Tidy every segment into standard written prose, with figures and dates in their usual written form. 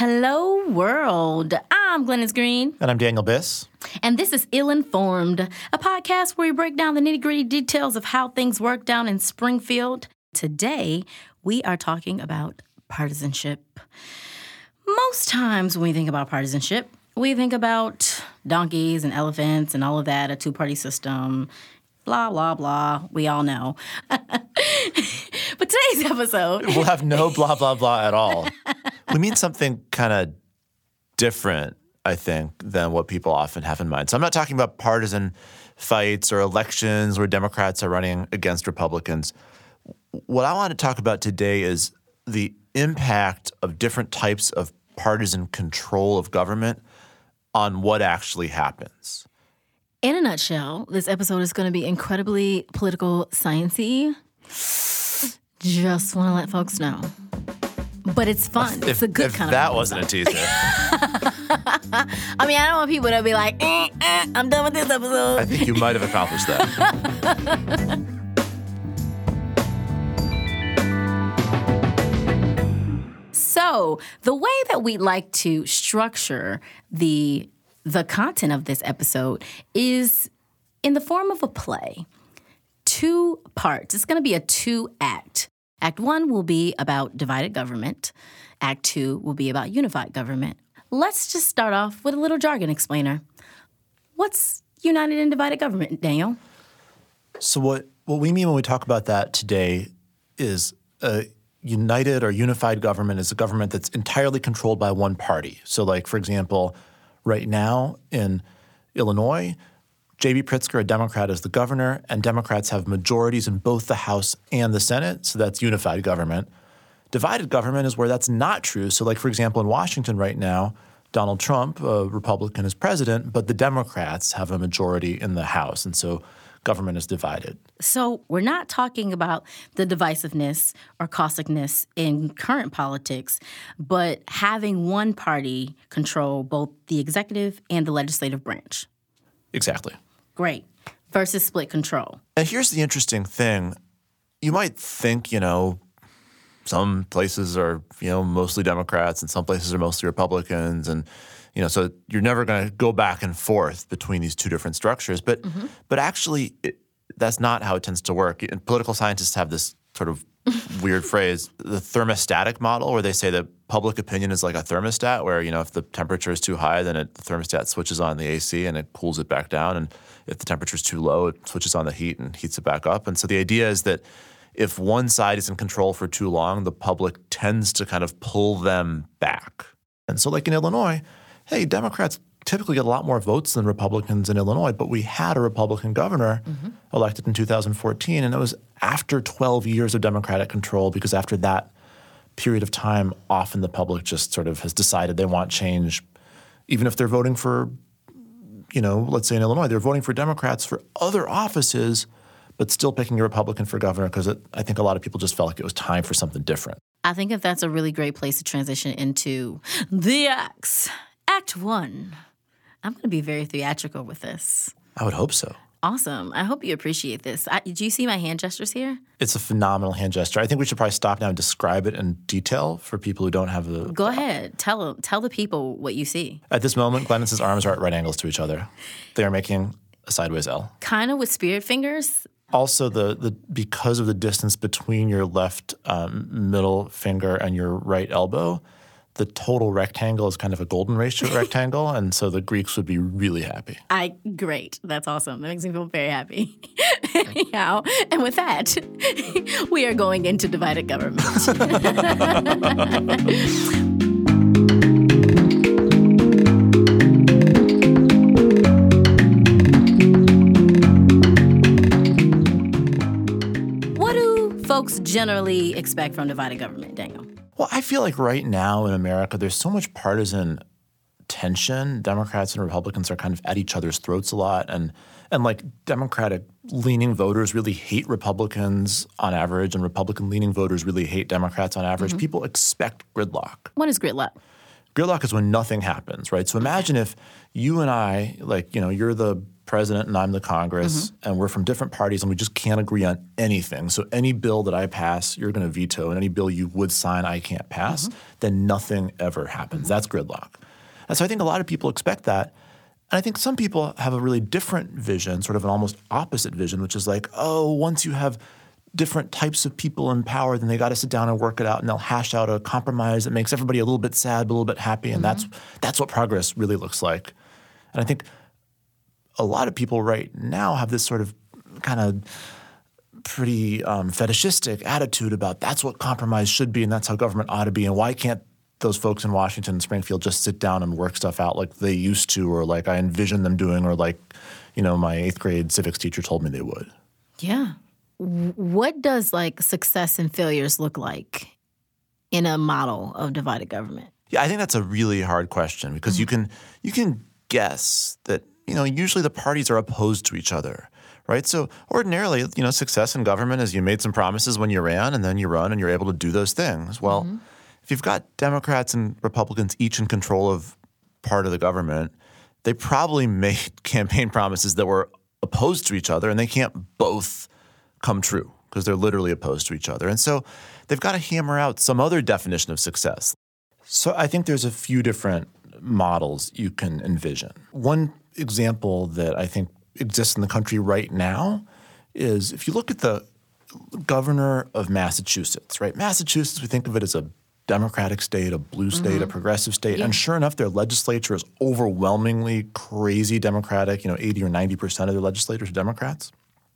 Hello, world. I'm Glennis Green. And I'm Daniel Biss. And this is Ill-Informed, a podcast where we break down the nitty-gritty details of how things work down in Springfield. Today, we are talking about partisanship. Most times when we think about partisanship, we think about donkeys and elephants and all of that, a two-party system, blah, blah, blah. We all know. But today's episode... We'll have no blah, blah, blah at all. We mean something kind of different, I think, than what people often have in mind. So I'm not talking about partisan fights or elections where Democrats are running against Republicans. What I want to talk about today is the impact of different types of partisan control of government on what actually happens. In a nutshell, this episode is going to be incredibly political science-y. Just want to let folks know. But it's fun. It's a good kind of that wasn't a teaser. I mean, I don't want people to be like, I'm done with this episode. I think you might have accomplished that. So the way that we like to structure the content of this episode is in the form of a play. 2 parts. It's going to be a 2-act. Act 1 will be about divided government. Act 2 will be about unified government. Let's just start off with a little jargon explainer. What's united and divided government, Daniel? So what we mean when we talk about that today is a united or unified government is a government that's entirely controlled by one party. So like, for example, right now in Illinois, J.B. Pritzker, a Democrat, is the governor, and Democrats have majorities in both the House and the Senate, so that's unified government. Divided government is where that's not true. So like, for example, in Washington right now, Donald Trump, a Republican, is president, but the Democrats have a majority in the House, and so government is divided. So we're not talking about the divisiveness or causticness in current politics, but having one party control both the executive and the legislative branch. Exactly. Great. Versus split control. And here's the interesting thing. You might think, some places are, mostly Democrats and some places are mostly Republicans. And, so you're never going to go back and forth between these two different structures. But actually, that's not how it tends to work. And political scientists have this sort of weird phrase, the thermostatic model, where they say that public opinion is like a thermostat where, if the temperature is too high, then the thermostat switches on the AC and it cools it back down. And if the temperature is too low, it switches on the heat and heats it back up. And so the idea is that if one side is in control for too long, the public tends to kind of pull them back. And so like in Illinois, hey, Democrats typically get a lot more votes than Republicans in Illinois, but we had a Republican governor elected in 2014, and it was after 12 years of Democratic control, because after that period of time, often the public just sort of has decided they want change, even if they're voting for, let's say in Illinois, they're voting for Democrats for other offices, but still picking a Republican for governor because I think a lot of people just felt like it was time for something different. I think that that's a really great place to transition into the acts. Act 1. I'm going to be very theatrical with this. I would hope so. Awesome. I hope you appreciate this. Do you see my hand gestures here? It's a phenomenal hand gesture. I think we should probably stop now and describe it in detail for people who don't have the... Go ahead. Tell the people what you see. At this moment, Glennis's arms are at right angles to each other. They are making a sideways L. Kind of with spirit fingers. Also, because of the distance between your left middle finger and your right elbow, the total rectangle is kind of a golden ratio rectangle, and so the Greeks would be really happy. Great. That's awesome. That makes me feel very happy. Anyhow, and with that, we are going into divided government. What do folks generally expect from divided government, Daniel? Well, I feel like right now in America, there's so much partisan tension. Democrats and Republicans are kind of at each other's throats a lot. And like Democratic-leaning voters really hate Republicans on average, and Republican-leaning voters really hate Democrats on average. People expect gridlock. What is gridlock? Gridlock is when nothing happens, right? So imagine if you and I, you're the president and I'm the Congress, and we're from different parties and we just can't agree on anything. So any bill that I pass, you're going to veto, and any bill you would sign, I can't pass, then nothing ever happens. That's gridlock. And so I think a lot of people expect that. And I think some people have a really different vision, sort of an almost opposite vision, which is like, oh, once you have different types of people in power, then they got to sit down and work it out, and they'll hash out a compromise that makes everybody a little bit sad, but a little bit happy, and that's what progress really looks like. And I think a lot of people right now have this sort of kind of pretty fetishistic attitude about that's what compromise should be, and that's how government ought to be, and why can't those folks in Washington and Springfield just sit down and work stuff out like they used to, or like I envision them doing, or like, my 8th grade civics teacher told me they would. Yeah. What does like success and failures look like in a model of divided government? Yeah, I think that's a really hard question because you can guess that, usually the parties are opposed to each other, right? So ordinarily, success in government is you made some promises when you ran, and then you run and you're able to do those things. Well, if you've got Democrats and Republicans each in control of part of the government, they probably made campaign promises that were opposed to each other, and they can't both come true because they're literally opposed to each other. And so they've got to hammer out some other definition of success. So I think there's a few different models you can envision. One example that I think exists in the country right now is if you look at the governor of Massachusetts, right? Massachusetts, we think of it as a Democratic state, a blue state, a progressive state. Yeah. And sure enough, their legislature is overwhelmingly crazy Democratic. 80 or 90% of their legislators are Democrats.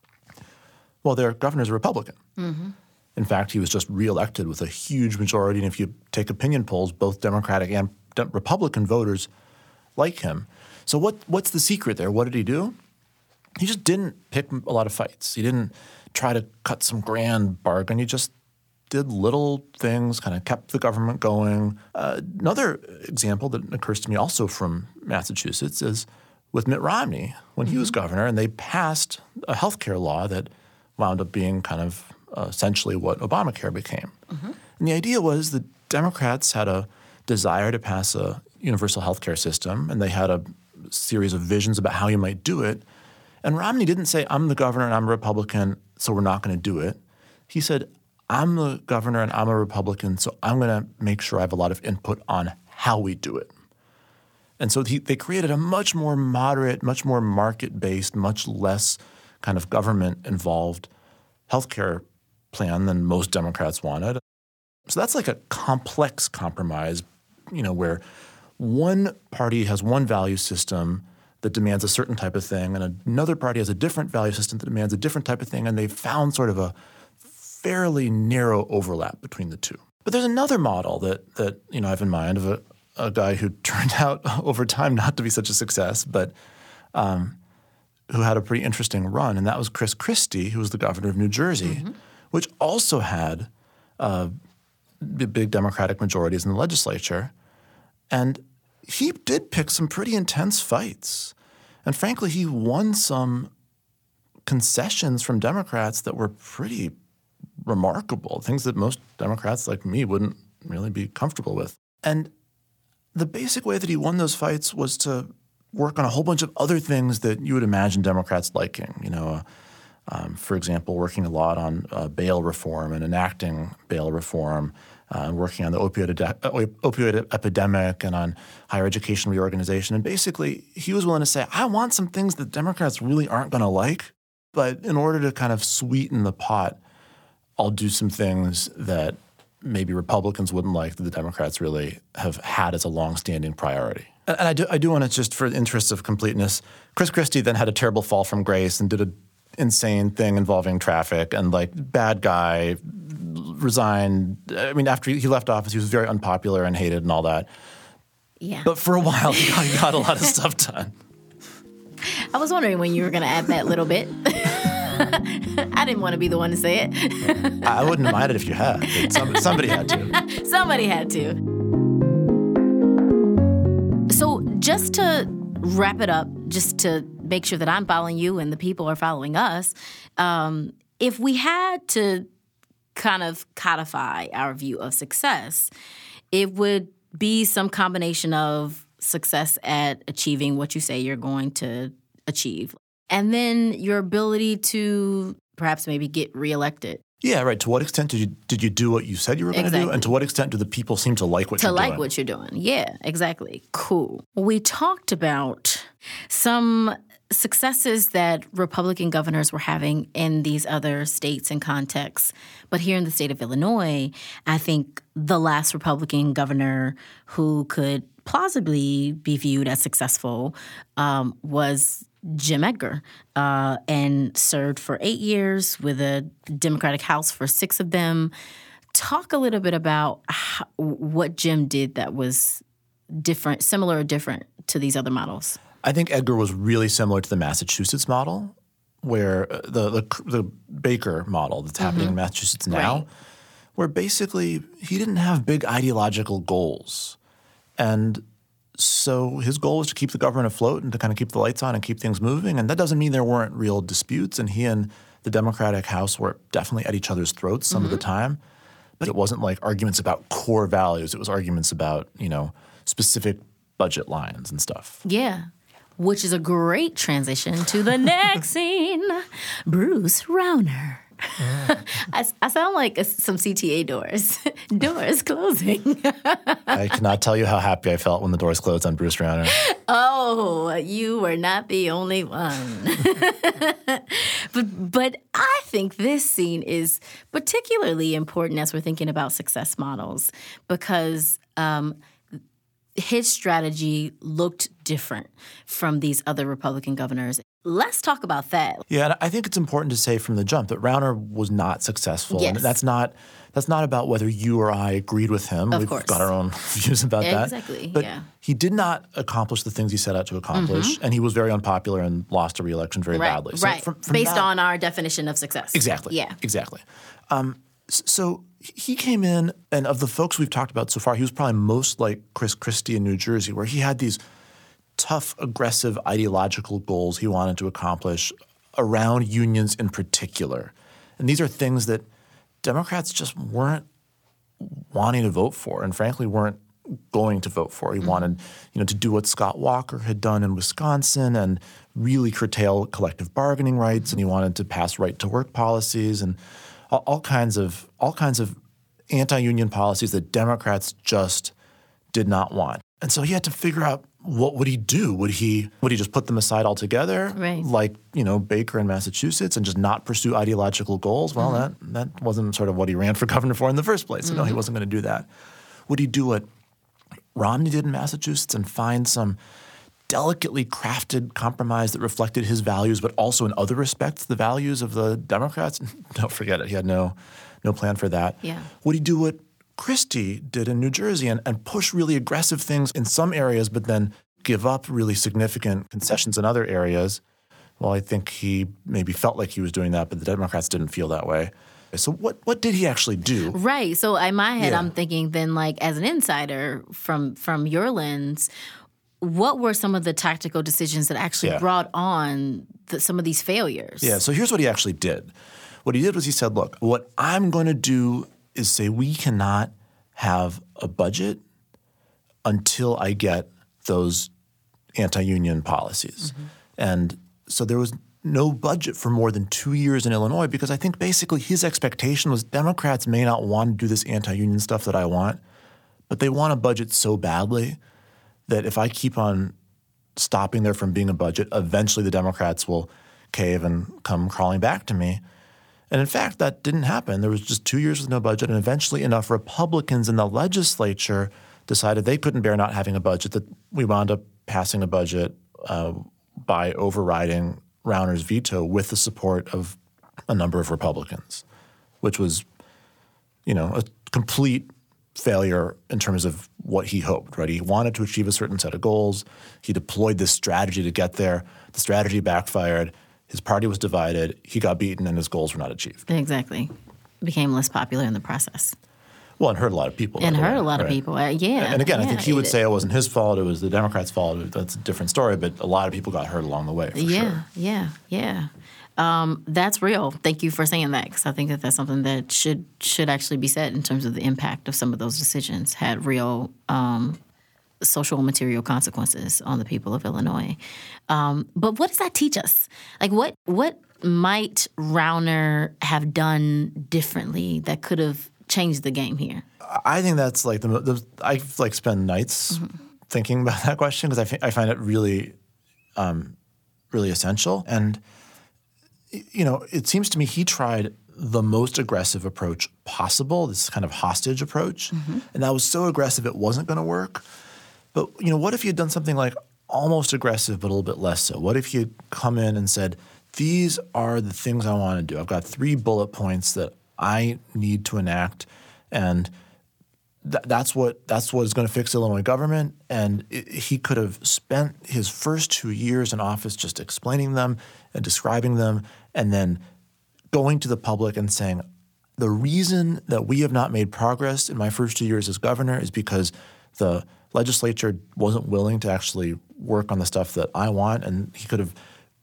Well, their governor's a Republican. In fact, he was just reelected with a huge majority. And if you take opinion polls, both Democratic and Republican voters like him. So what's the secret there? What did he do? He just didn't pick a lot of fights. He didn't try to cut some grand bargain. He just did little things, kind of kept the government going. Another example that occurs to me also from Massachusetts is with Mitt Romney when he was governor, and they passed a health care law that wound up being kind of essentially what Obamacare became. And the idea was that Democrats had a desire to pass a universal health care system, and they had a series of visions about how you might do it. And Romney didn't say, I'm the governor and I'm a Republican, so we're not going to do it. He said, I'm the governor and I'm a Republican, so I'm going to make sure I have a lot of input on how we do it. And so they created a much more moderate, much more market-based, much less kind of government-involved healthcare plan than most Democrats wanted. So that's like a complex compromise, where one party has one value system that demands a certain type of thing, and another party has a different value system that demands a different type of thing, and they've found sort of a fairly narrow overlap between the two. But there's another model that I have in mind of a guy who turned out over time not to be such a success, but who had a pretty interesting run, and that was Chris Christie, who was the governor of New Jersey, which also had big Democratic majorities in the legislature. And he did pick some pretty intense fights. And frankly, he won some concessions from Democrats that were pretty remarkable, things that most Democrats like me wouldn't really be comfortable with. And the basic way that he won those fights was to work on a whole bunch of other things that you would imagine Democrats liking. For example, working a lot on bail reform and enacting bail reform, working on the opioid epidemic and on higher education reorganization. And basically, he was willing to say, I want some things that Democrats really aren't going to like, but in order to kind of sweeten the pot, I'll do some things that maybe Republicans wouldn't like that the Democrats really have had as a longstanding priority. And I do want to, just for the interest of completeness, Chris Christie then had a terrible fall from grace and did an insane thing involving traffic and bad guy, resigned. I mean, after he left office, he was very unpopular and hated and all that. Yeah. But for a while, he got a lot of stuff done. I was wondering when you were going to add that little bit. I didn't want to be the one to say it. I wouldn't mind it if you had. Somebody had to. Somebody had to. So just to wrap it up, just to make sure that I'm following you and the people are following us, if we had to kind of codify our view of success, it would be some combination of success at achieving what you say you're going to achieve. And then your ability to perhaps maybe get reelected. Yeah, right. To what extent did you do what you said you were going to do? And to what extent do the people seem to like what you're doing? To like what you're doing. Yeah, exactly. Cool. We talked about some successes that Republican governors were having in these other states and contexts. But here in the state of Illinois, I think the last Republican governor who could plausibly be viewed as successful was Jim Edgar, and served for 8 years with a Democratic House for 6 of them. Talk a little bit about what Jim did that was different, similar or different to these other models. I think Edgar was really similar to the Massachusetts model, where the Baker model that's happening in Massachusetts now, where basically he didn't have big ideological goals. And so his goal was to keep the government afloat and to kind of keep the lights on and keep things moving. And that doesn't mean there weren't real disputes. And he and the Democratic House were definitely at each other's throats some of the time. But it wasn't like arguments about core values. It was arguments about, specific budget lines and stuff. Yeah. Which is a great transition to the next scene. Bruce Rauner. I sound like some CTA doors. Doors closing. I cannot tell you how happy I felt when the doors closed on Bruce Rauner. Oh, you were not the only one. But I think this scene is particularly important as we're thinking about success models because his strategy looked different from these other Republican governors. Let's talk about that. Yeah, and I think it's important to say from the jump that Rauner was not successful. Yes. And that's not about whether you or I agreed with him. Of We've course. got our own views about that. Exactly, But yeah. he did not accomplish the things he set out to accomplish, and he was very unpopular and lost a re-election very badly. So right. from Based that, on our definition of success. Exactly. Yeah. Exactly. So he came in, and of the folks we've talked about so far, he was probably most like Chris Christie in New Jersey, where he had these tough, aggressive ideological goals he wanted to accomplish around unions in particular. And these are things that Democrats just weren't wanting to vote for and frankly weren't going to vote for. He wanted, to do what Scott Walker had done in Wisconsin and really curtail collective bargaining rights, and he wanted to pass right-to-work policies and all kinds of anti-union policies that Democrats just did not want. And so he had to figure out, what would he do? Would he just put them aside altogether, right, like Baker in Massachusetts, and just not pursue ideological goals? Well, that wasn't sort of what he ran for governor for in the first place. So no, he wasn't going to do that. Would he do what Romney did in Massachusetts and find some delicately crafted compromise that reflected his values, but also in other respects the values of the Democrats? Don't forget it. He had no plan for that. Yeah. Would he do what Christie did in New Jersey and push really aggressive things in some areas, but then give up really significant concessions in other areas? Well, I think he maybe felt like he was doing that, but the Democrats didn't feel that way. So what did he actually do? Right. So in my head, I'm thinking then, like, as an insider from your lens, what were some of the tactical decisions that actually brought on some of these failures? Yeah. So here's what he actually did. What he did was he said, look, what I'm going to do is say we cannot have a budget until I get those anti-union policies. And so there was no budget for more than 2 years in Illinois because I think basically his expectation was Democrats may not want to do this anti-union stuff that I want, but they want a budget so badly that if I keep on stopping there from being a budget, eventually the Democrats will cave and come crawling back to me. And in fact, that didn't happen. There was just 2 years with no budget, and eventually enough Republicans in the legislature decided they couldn't bear not having a budget that we wound up passing a budget by overriding Rauner's veto with the support of a number of Republicans, which was, a complete failure in terms of what he hoped, right? He wanted to achieve a certain set of goals. He deployed this strategy to get there. The strategy backfired. His party was divided. He got beaten, and his goals were not achieved. Exactly. Became less popular in the process. Well, and hurt a lot of people. And hurt a lot of people. Yeah. And again, I think he would say it wasn't his fault. It was the Democrats' fault. That's a different story. But a lot of people got hurt along the way, for sure. Yeah. That's real. Thank you for saying that, because I think that that's something that should actually be said in terms of the impact of some of those decisions had real social and material consequences on the people of Illinois. But what does that teach us? Like, what might Rauner have done differently that could have changed the game here? I think that's like I like spend nights thinking about that question because I find it really, really essential. And it seems to me he tried the most aggressive approach possible, this kind of hostage approach, and that was so aggressive it wasn't going to work. But what if you had done something like almost aggressive but a little bit less so? What if you'd come in and said, these are the things I want to do. I've got 3 bullet points that I need to enact, and that's what is going to fix Illinois government. And he could have spent his first 2 years in office just explaining them and describing them, and then going to the public and saying, the reason that we have not made progress in my first 2 years as governor is because the legislature wasn't willing to actually work on the stuff that I want. And he could have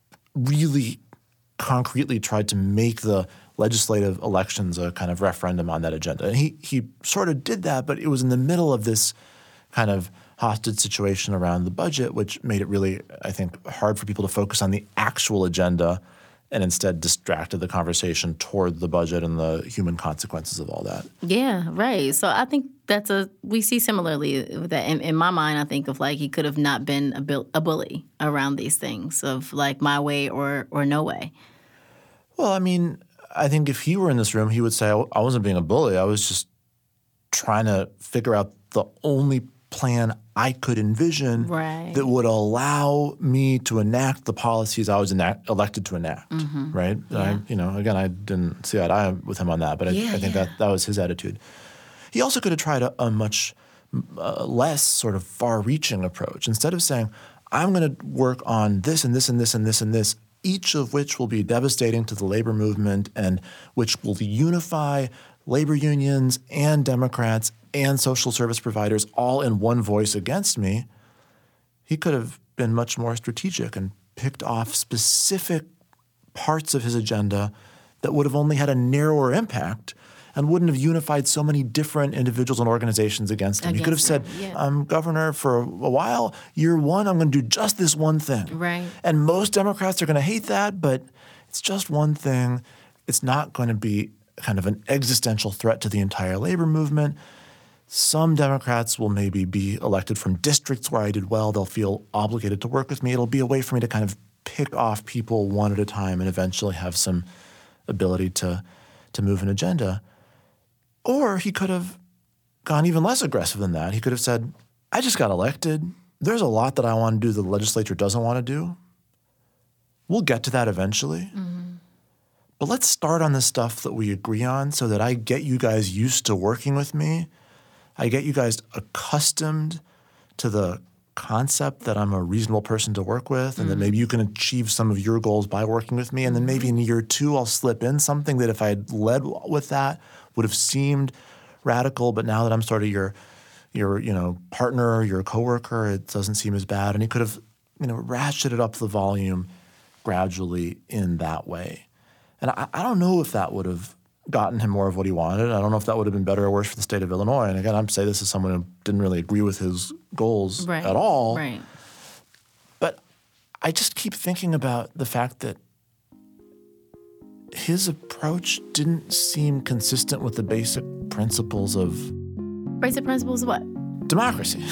really concretely tried to make the legislative elections a kind of referendum on that agenda. And he sort of did that, but it was in the middle of this kind of hostage situation around the budget, which made it really, I think, hard for people to focus on the actual agenda and instead distracted the conversation toward the budget and the human consequences of all that. Yeah, right. So I think we see similarly that in my mind, I think of like he could have not been a bully around these things of like my way or no way. Well, I mean, I think if he were in this room, he would say, I wasn't being a bully. I was just trying to figure out the only plan I could envision that would allow me to enact the policies I was elected to enact, right? Yeah. Again, I didn't see eye to eye with him on that, but I think that was his attitude. He also could have tried a much less sort of far-reaching approach. Instead of saying, I'm going to work on this and this and this and this and this, each of which will be devastating to the labor movement and which will unify labor unions and Democrats and social service providers all in one voice against me, he could have been much more strategic and picked off specific parts of his agenda that would have only had a narrower impact and wouldn't have unified so many different individuals and organizations against him. He could have said, I'm governor for a while. Year 1, I'm going to do just this one thing. Right. And most Democrats are going to hate that, but it's just one thing. It's not going to be kind of an existential threat to the entire labor movement. Some Democrats will maybe be elected from districts where I did well. They'll feel obligated to work with me. It'll be a way for me to kind of pick off people one at a time and eventually have some ability to move an agenda. Or he could have gone even less aggressive than that. He could have said, I just got elected. There's a lot that I want to do the legislature doesn't want to do. We'll get to that eventually. But let's start on the stuff that we agree on so that I get you guys used to working with me. I get you guys accustomed to the concept that I'm a reasonable person to work with and that maybe you can achieve some of your goals by working with me. And then maybe in year 2, I'll slip in something that if I had led with that would have seemed radical. But now that I'm sort of your partner, your coworker, it doesn't seem as bad. And he could have ratcheted up the volume gradually in that way. And I don't know if that would have gotten him more of what he wanted. I don't know if that would have been better or worse for the state of Illinois. And again, I'm saying this as someone who didn't really agree with his goals at all. Right. But I just keep thinking about the fact that his approach didn't seem consistent with the basic principles of... Basic principles of what? Democracy.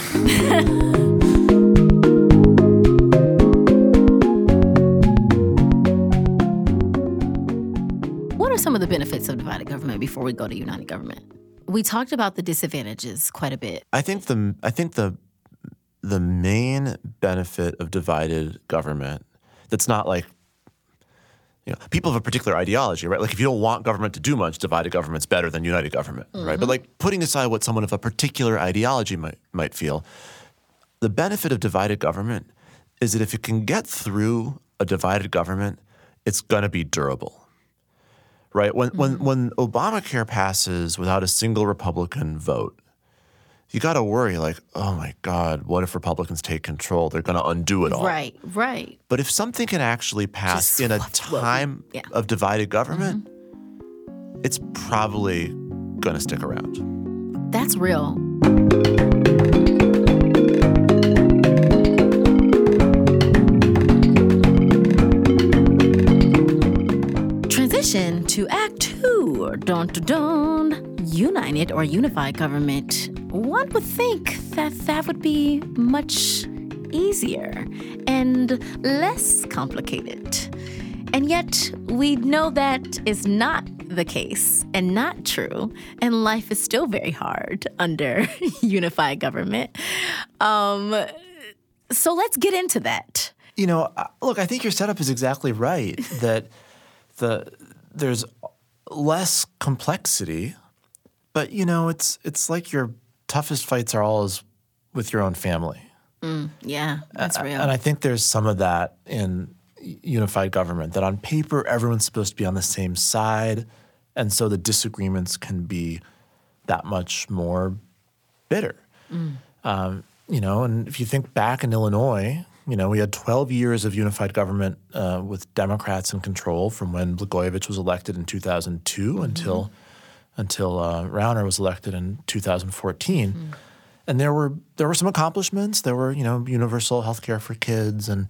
What are some of the benefits of divided government before we go to united government? We talked about the disadvantages quite a bit. I think the main benefit of divided government that's not like people have a particular ideology, right? Like if you don't want government to do much, divided government's better than united government, right? But like putting aside what someone of a particular ideology might feel, the benefit of divided government is that if it can get through a divided government, it's going to be durable. Right? When Obamacare passes without a single Republican vote, you got to worry like, oh my God, what if Republicans take control? They're going to undo it all. Right. But if something can actually pass in a time of divided government, it's probably going to stick around. That's real. Dun, dun, dun. United or unified government. One would think that that would be much easier and less complicated. And yet, we know that is not the case and not true. And life is still very hard under unified government. So let's get into that. You know, look, I think your setup is exactly right, that there's less complexity, but, you know, it's like your toughest fights are always with your own family. Yeah, that's real. And I think there's some of that in unified government, that on paper everyone's supposed to be on the same side, and so the disagreements can be that much more bitter. You know, and if you think back in Illinois, you know, we had 12 years of unified government with Democrats in control from when Blagojevich was elected in 2002 until Rauner was elected in 2014. And there were some accomplishments. There were, you know, universal health care for kids and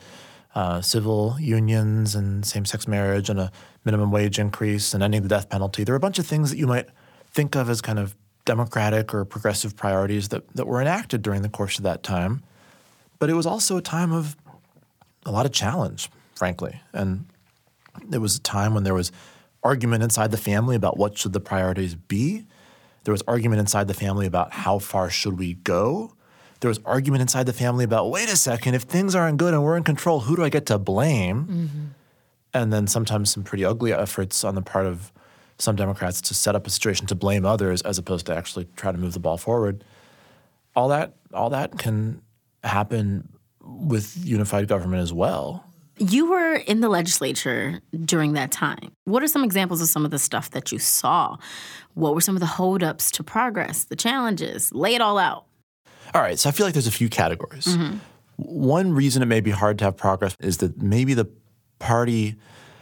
civil unions and same-sex marriage and a minimum wage increase and ending the death penalty. There were a bunch of things that you might think of as kind of democratic or progressive priorities that were enacted during the course of that time. But it was also a time of a lot of challenge, frankly. And it was a time when there was argument inside the family about what should the priorities be. There was argument inside the family about how far should we go. There was argument inside the family about, wait a second, if things aren't good and we're in control, who do I get to blame? And then sometimes some pretty ugly efforts on the part of some Democrats to set up a situation to blame others as opposed to actually try to move the ball forward. All that can happen with unified government as well. You were in the legislature during that time. What are some examples of some of the stuff that you saw? What were some of the holdups to progress, the challenges? Lay it all out. All right, so I feel like there's a few categories. One reason it may be hard to have progress is that maybe the party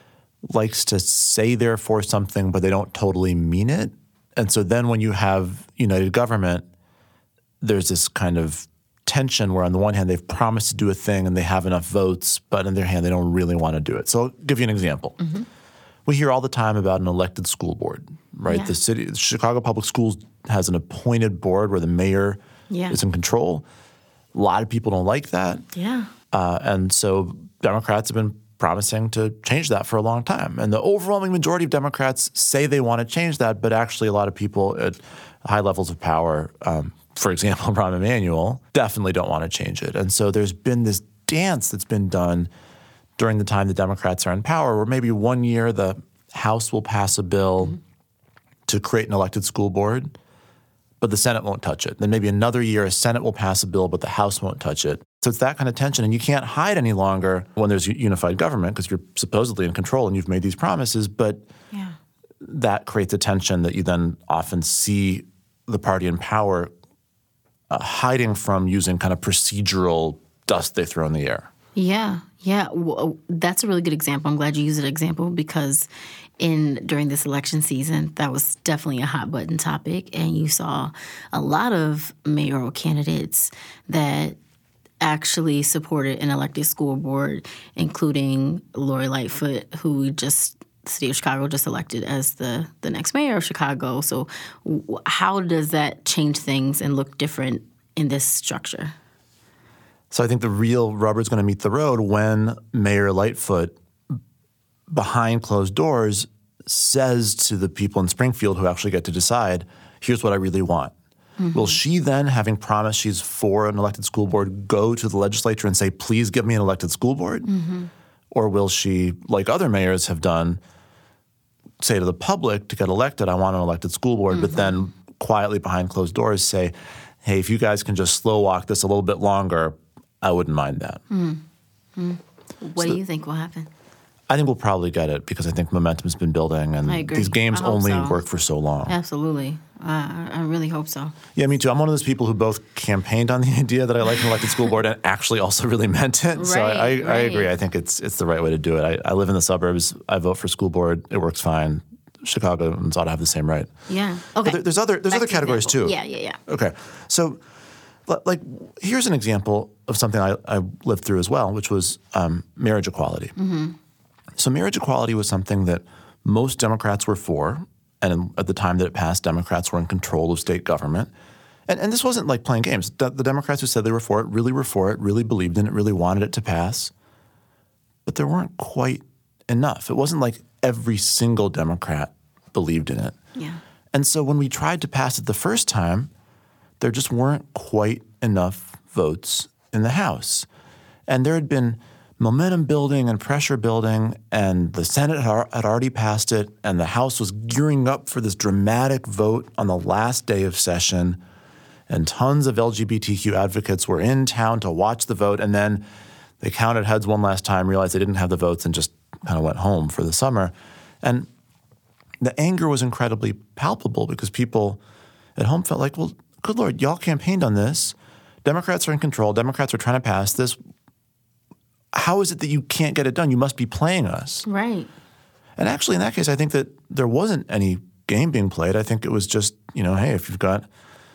likes to say they're for something, but they don't totally mean it. And so then when you have united government, there's this kind of tension where on the one hand they've promised to do a thing and they have enough votes, but on the other hand they don't really want to do it. So I'll give you an example. We hear all the time about an elected school board, right? Yeah. The Chicago Public Schools has an appointed board where the mayor is in control. A lot of people don't like that. Yeah. And so Democrats have been promising to change that for a long time. And the overwhelming majority of Democrats say they want to change that, but actually a lot of people at high levels of power, for example, Rahm Emanuel, definitely don't want to change it. And so there's been this dance that's been done during the time the Democrats are in power where maybe one year the House will pass a bill to create an elected school board, but the Senate won't touch it. Then maybe another year a Senate will pass a bill, but the House won't touch it. So it's that kind of tension, and you can't hide any longer when there's unified government because you're supposedly in control and you've made these promises, but that creates a tension that you then often see the party in power hiding from using kind of procedural dust they throw in the air. Yeah. Well, that's a really good example. I'm glad you used an example because during this election season, that was definitely a hot button topic, and you saw a lot of mayoral candidates that actually supported an elected school board, including Lori Lightfoot, who the city of Chicago just elected as the next mayor of Chicago. So how does that change things and look different in this structure? So I think the real rubber is going to meet the road when Mayor Lightfoot, behind closed doors, says to the people in Springfield who actually get to decide, here's what I really want. Will she then, having promised she's for an elected school board, go to the legislature and say, please give me an elected school board? Or will she, like other mayors have done, say to the public to get elected, I want an elected school board, but then quietly behind closed doors say, hey, if you guys can just slow walk this a little bit longer, I wouldn't mind that. What do you think will happen? I think we'll probably get it because I think momentum's been building and I agree. These games only so. work for so long. Absolutely. I really hope so. Yeah, me too. I'm one of those people who both campaigned on the idea that I like an elected school board and actually also really meant it. So I agree. I think it's the right way to do it. I live in the suburbs. I vote for school board. It works fine. Chicagoans ought to have the same right. Yeah. Okay. But there's other categories too. Yeah. Okay. So like here's an example of something I lived through as well, which was marriage equality. So marriage equality was something that most Democrats were for, And at the time that it passed, Democrats were in control of state government. And this wasn't like playing games. The Democrats who said they were for it, really believed in it, really wanted it to pass. But there weren't quite enough. It wasn't like every single Democrat believed in it. Yeah. And so when we tried to pass it the first time, there just weren't quite enough votes in the House. And there had been momentum building and pressure building, and the Senate had already passed it, and the House was gearing up for this dramatic vote on the last day of session, and tons of LGBTQ advocates were in town to watch the vote, and then they counted heads one last time, realized they didn't have the votes, and just kind of went home for the summer. And the anger was incredibly palpable because people at home felt like, well, good Lord, y'all campaigned on this. Democrats are in control. Democrats are trying to pass this. How is it that you can't get it done? You must be playing us. Right. And actually, in that case, I think that there wasn't any game being played. I think it was just, hey, if you've got,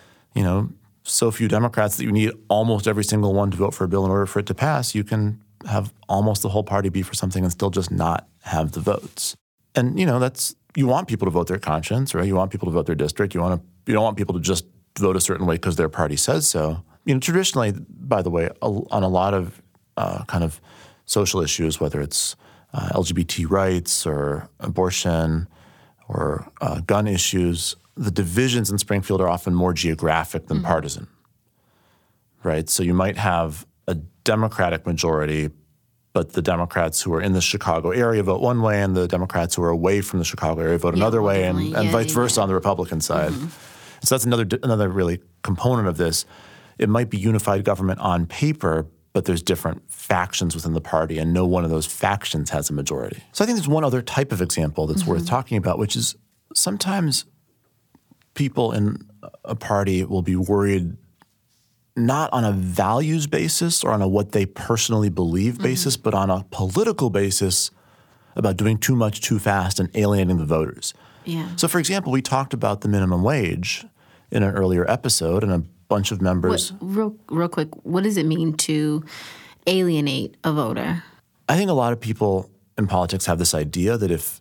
so few Democrats that you need almost every single one to vote for a bill in order for it to pass, you can have almost the whole party be for something and still just not have the votes. And, you want people to vote their conscience, right? You want people to vote their district. You don't want people to just vote a certain way because their party says so. Traditionally, by the way, on a lot of kind of social issues, whether it's LGBT rights or abortion or gun issues, the divisions in Springfield are often more geographic than partisan, right? So you might have a Democratic majority, but the Democrats who are in the Chicago area vote one way and the Democrats who are away from the Chicago area vote another way and vice versa on the Republican side. So that's another really component of this. It might be unified government on paper, but there's different factions within the party, and no one of those factions has a majority. So I think there's one other type of example that's worth talking about, which is sometimes people in a party will be worried not on a values basis or on a what they personally believe basis, but on a political basis about doing too much too fast and alienating the voters. Yeah. So, for example, we talked about the minimum wage in an earlier episode, and a bunch of members. Real quick, what does it mean to alienate a voter? I think a lot of people in politics have this idea that if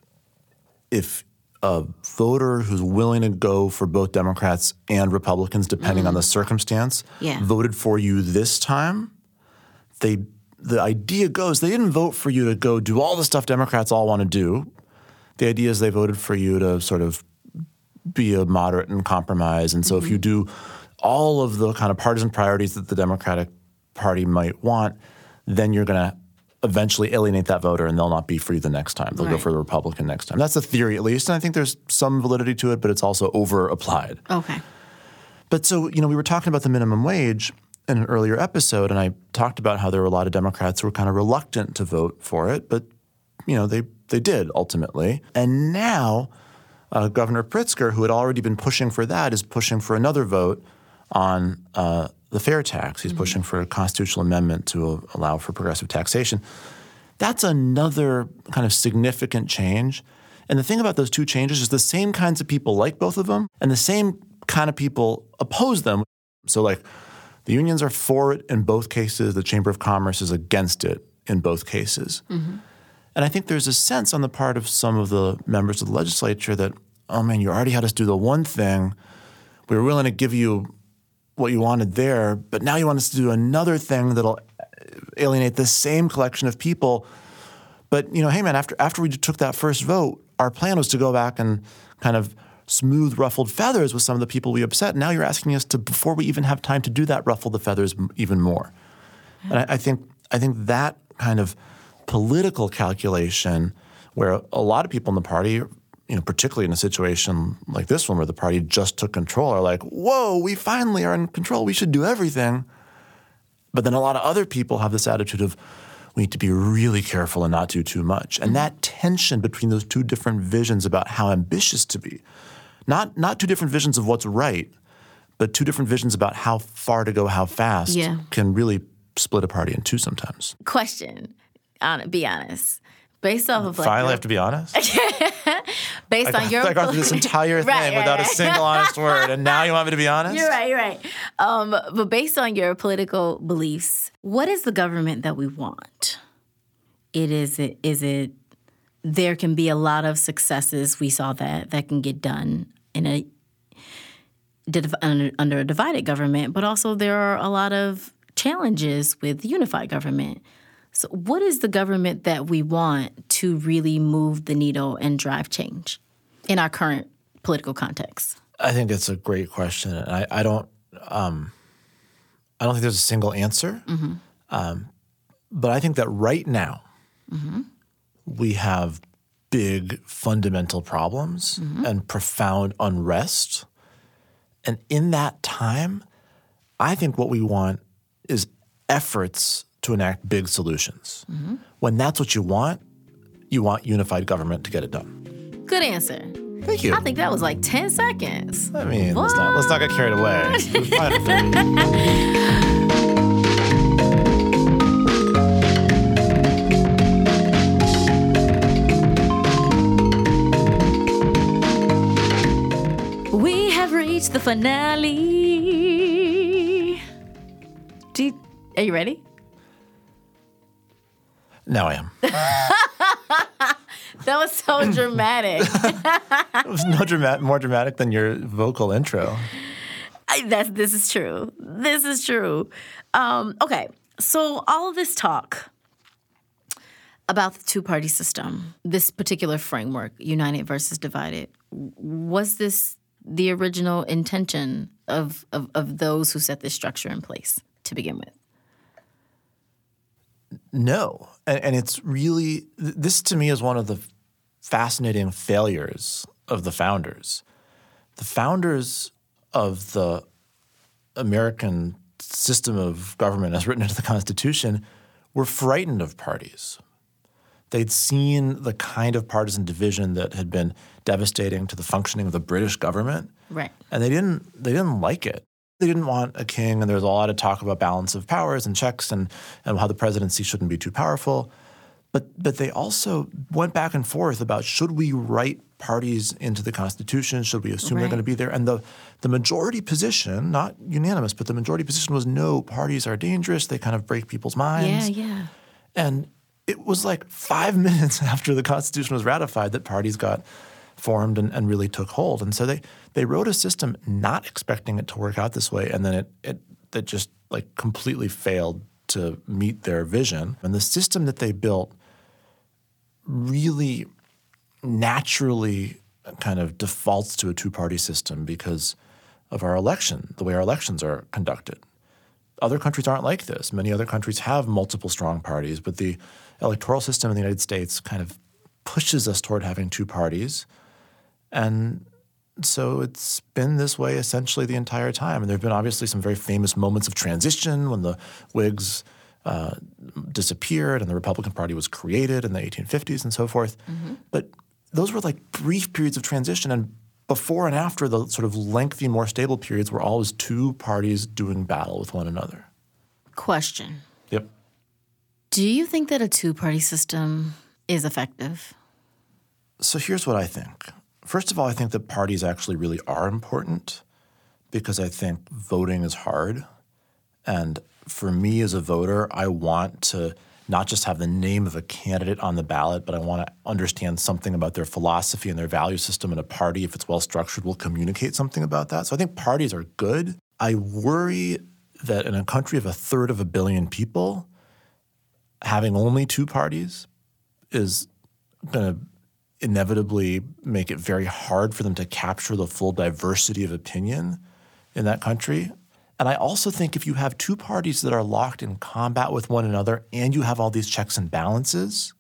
a voter who's willing to go for both Democrats and Republicans, depending on the circumstance, voted for you this time, the idea goes they didn't vote for you to go do all the stuff Democrats all want to do. The idea is they voted for you to sort of be a moderate and compromise. And so if you do all of the kind of partisan priorities that the Democratic Party might want, then you're going to eventually alienate that voter and they'll not be for you the next time. They'll go for the Republican next time. That's the theory at least. And I think there's some validity to it, but it's also over-applied. Okay. But so, we were talking about the minimum wage in an earlier episode, and I talked about how there were a lot of Democrats who were kind of reluctant to vote for it, but, they did ultimately. And now Governor Pritzker, who had already been pushing for that, is pushing for another vote on the fair tax. He's pushing for a constitutional amendment to allow for progressive taxation. That's another kind of significant change. And the thing about those two changes is the same kinds of people like both of them and the same kind of people oppose them. So like the unions are for it in both cases. The Chamber of Commerce is against it in both cases. And I think there's a sense on the part of some of the members of the legislature that, oh man, you already had us do the one thing. We were willing to give you what you wanted there, but now you want us to do another thing that'll alienate the same collection of people. But, hey man, after we took that first vote, our plan was to go back and kind of smooth ruffled feathers with some of the people we upset. Now you're asking us to, before we even have time to do that, ruffle the feathers even more. And I think that kind of political calculation where a lot of people in the party, particularly in a situation like this one where the party just took control, are like, whoa, we finally are in control. We should do everything. But then a lot of other people have this attitude of we need to be really careful and not do too much. And that tension between those two different visions about how ambitious to be, not two different visions of what's right, but two different visions about how far to go, how fast, can really split a party in two sometimes. Question, be honest. Based off of finally have to be honest? Based on your... I got through this entire thing without a single honest word, and now you want me to be honest? You're right. But based on your political beliefs, what is the government that we want? Is it there can be a lot of successes. We saw that can get done in under a divided government, but also there are a lot of challenges with unified government. So what is the government that we want to really move the needle and drive change in our current political context? I think it's a great question. And I don't think there's a single answer. But I think that right now we have big fundamental problems and profound unrest. And in that time, I think what we want is efforts to enact big solutions. When that's what you want unified government to get it done. Good answer. Thank you. I think that was like 10 seconds. I mean, let's not get carried away. It was fine at 30. We have reached the finale. Are you ready? Now I am. That was so dramatic. It was more dramatic than your vocal intro. This is true. This is true. Okay, so all of this talk about the two-party system, this particular framework, united versus divided, was this the original intention of those who set this structure in place to begin with? No. And it's really – this to me is one of the fascinating failures of the founders. The founders of the American system of government as written into the Constitution were frightened of parties. They'd seen the kind of partisan division that had been devastating to the functioning of the British government. Right. And they didn't like it. They didn't want a king, and there was a lot of talk about balance of powers and checks and how the presidency shouldn't be too powerful. But they also went back and forth about should we write parties into the Constitution? Should we assume they're going to be there? And the majority position, not unanimous, but the majority position was no, parties are dangerous. They kind of break people's minds. Yeah. And it was like 5 minutes after the Constitution was ratified that parties got formed and really took hold. And so they wrote a system not expecting it to work out this way, and then it just like completely failed to meet their vision. And the system that they built really naturally kind of defaults to a two-party system because of our election, the way our elections are conducted. Other countries aren't like this. Many other countries have multiple strong parties, but the electoral system in the United States kind of pushes us toward having two parties. And so it's been this way essentially the entire time. And there have been obviously some very famous moments of transition when the Whigs disappeared and the Republican Party was created in the 1850s and so forth. But those were like brief periods of transition. And before and after the sort of lengthy, more stable periods were always two parties doing battle with one another. Question. Yep. Do you think that a two-party system is effective? So here's what I think. First of all, I think that parties actually really are important because I think voting is hard. And for me as a voter, I want to not just have the name of a candidate on the ballot, but I want to understand something about their philosophy and their value system, and a party, if it's well-structured, will communicate something about that. So I think parties are good. I worry that in a country of 1/3 of a billion people, having only two parties is going to inevitably make it very hard for them to capture the full diversity of opinion in that country. And I also think if you have two parties that are locked in combat with one another and you have all these checks and balances,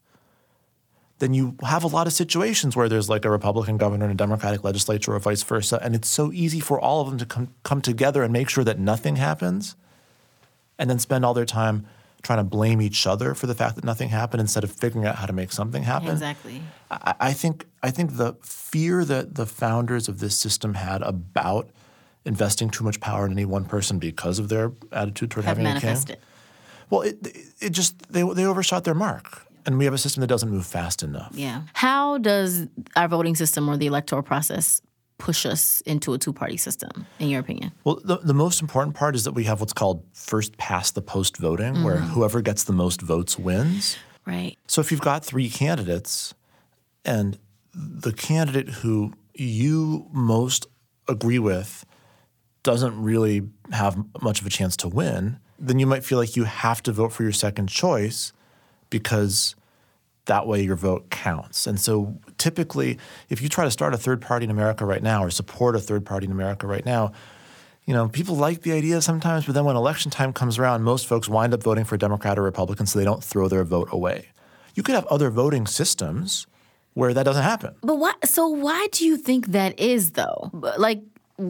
then you have a lot of situations where there's like a Republican governor and a Democratic legislature or vice versa, and it's so easy for all of them to come together and make sure that nothing happens and then spend all their time trying to blame each other for the fact that nothing happened instead of figuring out how to make something happen. Exactly. I think the fear that the founders of this system had about investing too much power in any one person because of their attitude toward having a king. Well, it just they overshot their mark, and we have a system that doesn't move fast enough. Yeah. How does our voting system or the electoral process push us into a two-party system, in your opinion? Well, the most important part is that we have what's called first past the post voting, where whoever gets the most votes wins. Right. So if you've got three candidates and the candidate who you most agree with doesn't really have much of a chance to win, then you might feel like you have to vote for your second choice because that way your vote counts. And so typically, if you try to start a third party in America right now or support a third party in America right now, people like the idea sometimes, but then when election time comes around, most folks wind up voting for Democrat or Republican so they don't throw their vote away. You could have other voting systems where that doesn't happen. But why do you think that is, though? Like,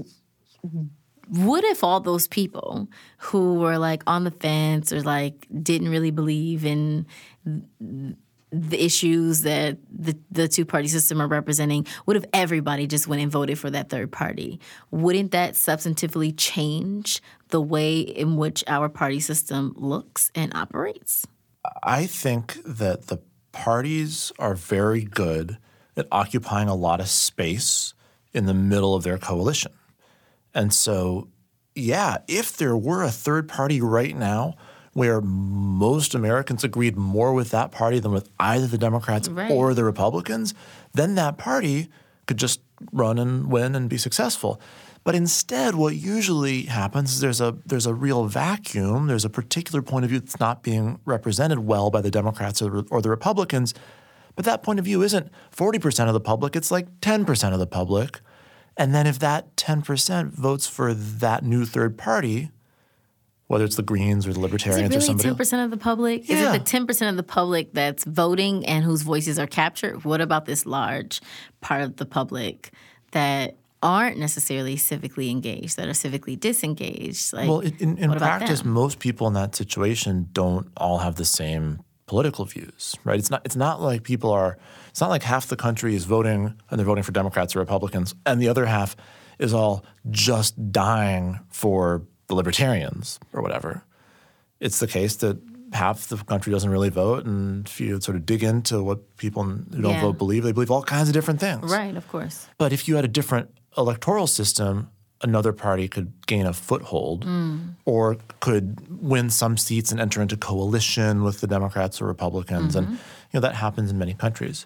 what if all those people who were like on the fence or like didn't really believe in the issues that the two-party system are representing, what if everybody just went and voted for that third party? Wouldn't that substantively change the way in which our party system looks and operates? I think that the parties are very good at occupying a lot of space in the middle of their coalition. And so, yeah, if there were a third party right now where most Americans agreed more with that party than with either the Democrats or the Republicans, then that party could just run and win and be successful. But instead, what usually happens is there's a real vacuum. There's a particular point of view that's not being represented well by the Democrats or the Republicans. But that point of view isn't 40% of the public. It's like 10% of the public. And then if that 10% votes for that new third party, whether it's the Greens or the Libertarians or somebody else. Is it really 10% of the public? Yeah. Is it the 10% of the public that's voting and whose voices are captured? What about this large part of the public that aren't necessarily civically engaged, that are civically disengaged? Like, well, in practice, most people in that situation don't all have the same political views, right? It's not like it's not like half the country is voting and they're voting for Democrats or Republicans, and the other half is all just dying for the Libertarians or whatever. It's the case that half the country doesn't really vote, and if you sort of dig into what people who don't vote believe, they believe all kinds of different things. Right, of course. But if you had a different electoral system, another party could gain a foothold or could win some seats and enter into coalition with the Democrats or Republicans. And that happens in many countries.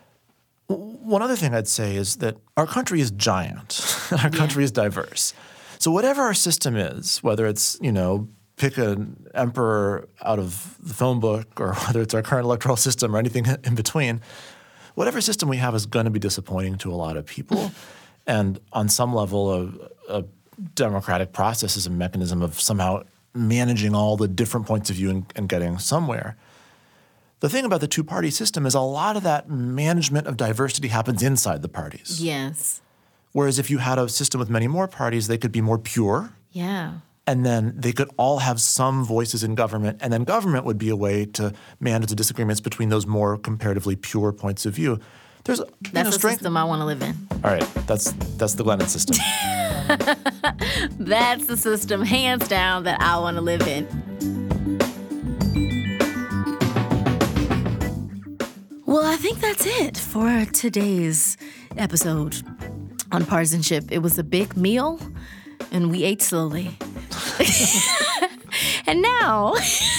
One other thing I'd say is that our country is giant. Our country is diverse. So whatever our system is, whether it's, pick an emperor out of the phone book or whether it's our current electoral system or anything in between, whatever system we have is going to be disappointing to a lot of people. And on some level, a democratic process is a mechanism of somehow managing all the different points of view and getting somewhere. The thing about the two-party system is a lot of that management of diversity happens inside the parties. Yes. Whereas if you had a system with many more parties, they could be more pure. Yeah. And then they could all have some voices in government. And then government would be a way to manage the disagreements between those more comparatively pure points of view. That's the system I want to live in. All right. That's the Glennon system. That's the system, hands down, that I want to live in. Well, I think that's it for today's episode on partisanship. It was a big meal, and we ate slowly. And now,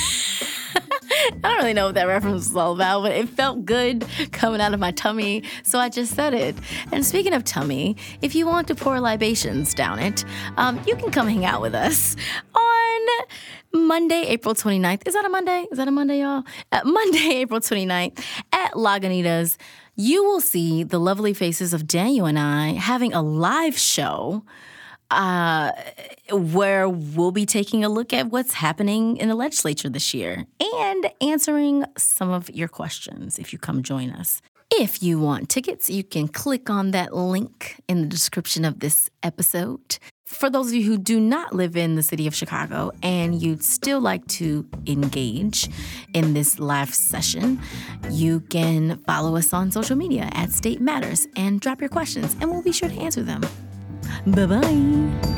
I don't really know what that reference was all about, but it felt good coming out of my tummy, so I just said it. And speaking of tummy, if you want to pour libations down it, you can come hang out with us on Monday, April 29th. Is that a Monday? Is that a Monday, y'all? Monday, April 29th at Lagunitas. You will see the lovely faces of Daniel and I having a live show where we'll be taking a look at what's happening in the legislature this year and answering some of your questions if you come join us. If you want tickets, you can click on that link in the description of this episode. For those of you who do not live in the city of Chicago and you'd still like to engage in this live session, you can follow us on social media at State Matters and drop your questions, and we'll be sure to answer them. Bye-bye.